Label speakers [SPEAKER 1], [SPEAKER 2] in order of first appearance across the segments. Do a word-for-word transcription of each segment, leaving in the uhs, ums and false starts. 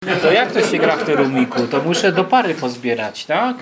[SPEAKER 1] No to jak to się gra w Terumiku? To muszę do pary pozbierać, tak?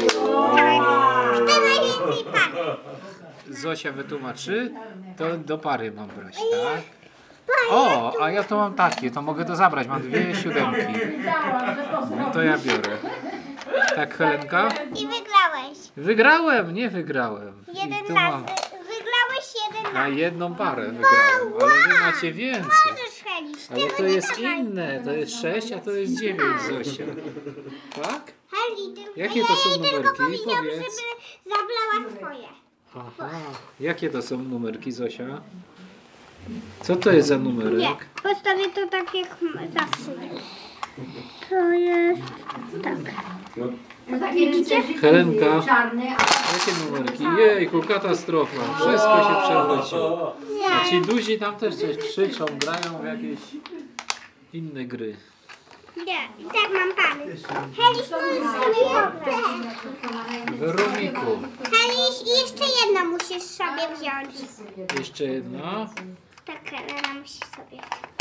[SPEAKER 1] Zosia wytłumaczy, to do pary mam brać, tak? O, a ja to mam takie, to mogę to zabrać, mam dwie siódemki. No to ja biorę. Tak, Helenka?
[SPEAKER 2] I wygrałeś.
[SPEAKER 1] Wygrałem, nie wygrałem. I
[SPEAKER 2] Jeden
[SPEAKER 1] tu
[SPEAKER 2] raz.
[SPEAKER 1] mam
[SPEAKER 2] Wygrałeś jeden raz.
[SPEAKER 1] na jedną parę wygrałem, ale wy macie więcej.
[SPEAKER 2] Możesz chęć.
[SPEAKER 1] Ale to jest inne, to jest sześć, a to jest dziewięć, Zosia. Tak?
[SPEAKER 2] Heli, ty,
[SPEAKER 1] Jakie
[SPEAKER 2] ja
[SPEAKER 1] to są
[SPEAKER 2] jej tylko
[SPEAKER 1] numerki?
[SPEAKER 2] powiedziałam,
[SPEAKER 1] Powiedz.
[SPEAKER 2] żeby zabrała swoje.
[SPEAKER 1] Aha. Jakie to są numerki, Zosia? Co to jest za
[SPEAKER 2] Nie,
[SPEAKER 1] numerek?
[SPEAKER 2] postawię to tak jak zawsze. To jest tak.
[SPEAKER 3] Widzicie?
[SPEAKER 1] Helenka.
[SPEAKER 3] Czarny, a
[SPEAKER 1] Jakie numerki? Jejku, katastrofa. Wszystko się przewróciło. A ci duzi tam też coś krzyczą, grają w jakieś inne gry.
[SPEAKER 2] Nie, i tak mam pany. Heliś, możesz sobie pobrać.
[SPEAKER 1] W Rumiku.
[SPEAKER 2] Heliś, jeszcze jedno musisz sobie wziąć.
[SPEAKER 1] Jeszcze jedno.
[SPEAKER 2] Tak, Helena musi sobie.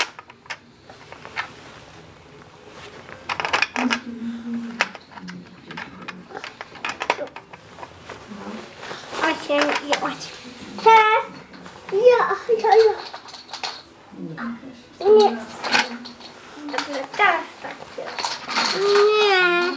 [SPEAKER 2] Osiem i osiem. Teraz ja, ja, ja. Nie. Dobrze, teraz tak. Nie.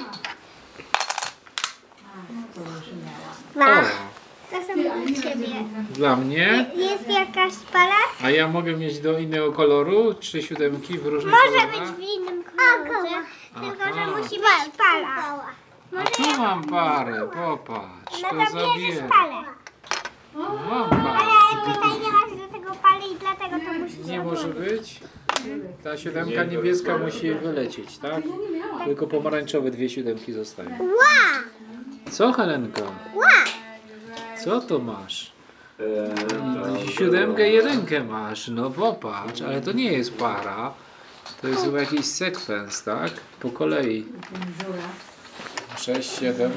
[SPEAKER 2] Dwa.
[SPEAKER 1] O,
[SPEAKER 2] To są dla ciebie.
[SPEAKER 1] dla mnie.
[SPEAKER 2] Jest jakaś pala?
[SPEAKER 1] A ja mogę mieć do innego koloru? Trzy siódemki w różnych
[SPEAKER 2] Może
[SPEAKER 1] kolorach?
[SPEAKER 2] być w innym kolorze, tylko że
[SPEAKER 1] Aha.
[SPEAKER 2] musi być pala.
[SPEAKER 1] A tu mam parę, popatrz.
[SPEAKER 2] No
[SPEAKER 1] To
[SPEAKER 2] to bierzesz
[SPEAKER 1] zabierę.
[SPEAKER 2] palę.
[SPEAKER 1] Mam parę.
[SPEAKER 2] Ale tutaj nie masz do tego pali i dlatego to musisz
[SPEAKER 1] Nie może być. Ta siódemka niebieska musi wylecieć, tak? Tylko pomarańczowe dwie siódemki zostają.
[SPEAKER 2] Ła!
[SPEAKER 1] Co, Helenka?
[SPEAKER 2] Ła!
[SPEAKER 1] Co to masz? Siódemkę, jedynkę masz. No popatrz, ale to nie jest para. To jest chyba jakiś sekwens, tak? Po kolei. Sześć, siedem.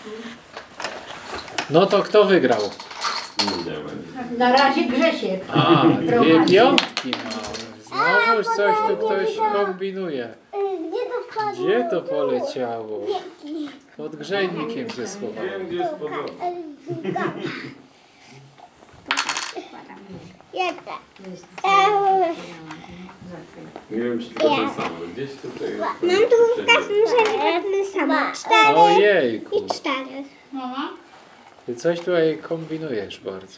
[SPEAKER 1] No to kto wygrał?
[SPEAKER 3] na razie Grzesiek.
[SPEAKER 1] A, dwie piątki mam. Znowuż coś tu ktoś kombinuje.
[SPEAKER 2] Gdzie to wpadło?
[SPEAKER 1] Gdzie to poleciało? Pod grzejnikiem się schowało.
[SPEAKER 2] Jedna.
[SPEAKER 4] Nie wiem, czy to ten sam. Gdzieś tutaj.
[SPEAKER 2] Mam tu w każdym razie ten sam. Cztery
[SPEAKER 1] Ojejku,
[SPEAKER 2] i cztery.
[SPEAKER 1] ty coś tutaj kombinujesz bardzo.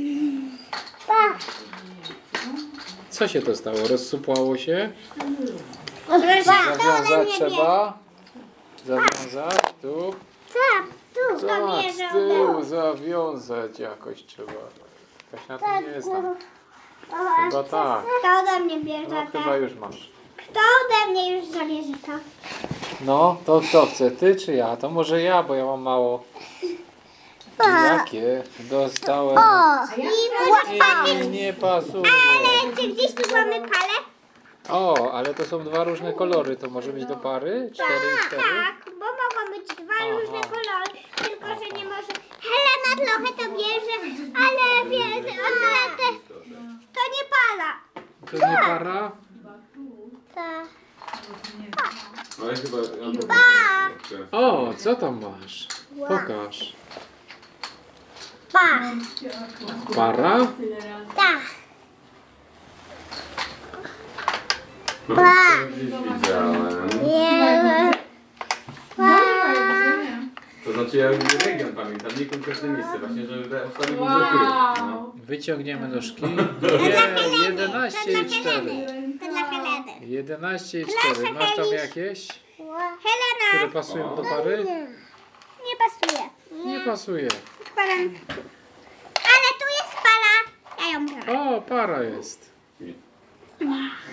[SPEAKER 1] Co się to stało? Rozsupłało się? Zawiązać trzeba. Zawiązać tu.
[SPEAKER 2] Tak, tu
[SPEAKER 1] Tak, z
[SPEAKER 2] zamierzam.
[SPEAKER 1] tyłu zawiązać jakoś trzeba. Jakaś na tym nie znam. Chyba tak.
[SPEAKER 2] Kto ode mnie
[SPEAKER 1] No
[SPEAKER 2] bierze
[SPEAKER 1] chyba
[SPEAKER 2] to?
[SPEAKER 1] już masz.
[SPEAKER 2] Kto ode mnie już zabierze to?
[SPEAKER 1] No, to kto chce? Ty czy ja? To może ja, bo ja mam mało. Jakie? Dostałem.
[SPEAKER 2] I może
[SPEAKER 1] I nie pasuje.
[SPEAKER 2] Ale czy gdzieś tu mamy palę?
[SPEAKER 1] O, ale to są dwa różne kolory. To może być do pary? Cztery i cztery?
[SPEAKER 2] Tak, bo mogą być dwa
[SPEAKER 1] Aha.
[SPEAKER 2] różne kolory, tylko że nie może. Helena trochę to bierze, ale wie, ona te, to nie pala.
[SPEAKER 1] To nie para?
[SPEAKER 2] Tak.
[SPEAKER 4] Ale chyba.
[SPEAKER 1] O, co tam masz? Pokaż.
[SPEAKER 2] Pa.
[SPEAKER 1] Para?
[SPEAKER 2] Tak.
[SPEAKER 4] Pa! Widziałem.
[SPEAKER 2] Nie. Pa.
[SPEAKER 4] To znaczy ja region pamiętam, nie konkretne miejsce, właśnie, że ostatnio wow. No.
[SPEAKER 1] Wyciągniemy nóżki. Nie, jedenaście i cztery.
[SPEAKER 2] To dla Heleny.
[SPEAKER 1] jedenaście i cztery. Masz tam jakieś, które
[SPEAKER 2] Helena.
[SPEAKER 1] pasują do pary?
[SPEAKER 2] Nie pasuje.
[SPEAKER 1] Nie pasuje.
[SPEAKER 2] Odkładam. Ale tu jest pala. Ja ją biorę.
[SPEAKER 1] O, para jest.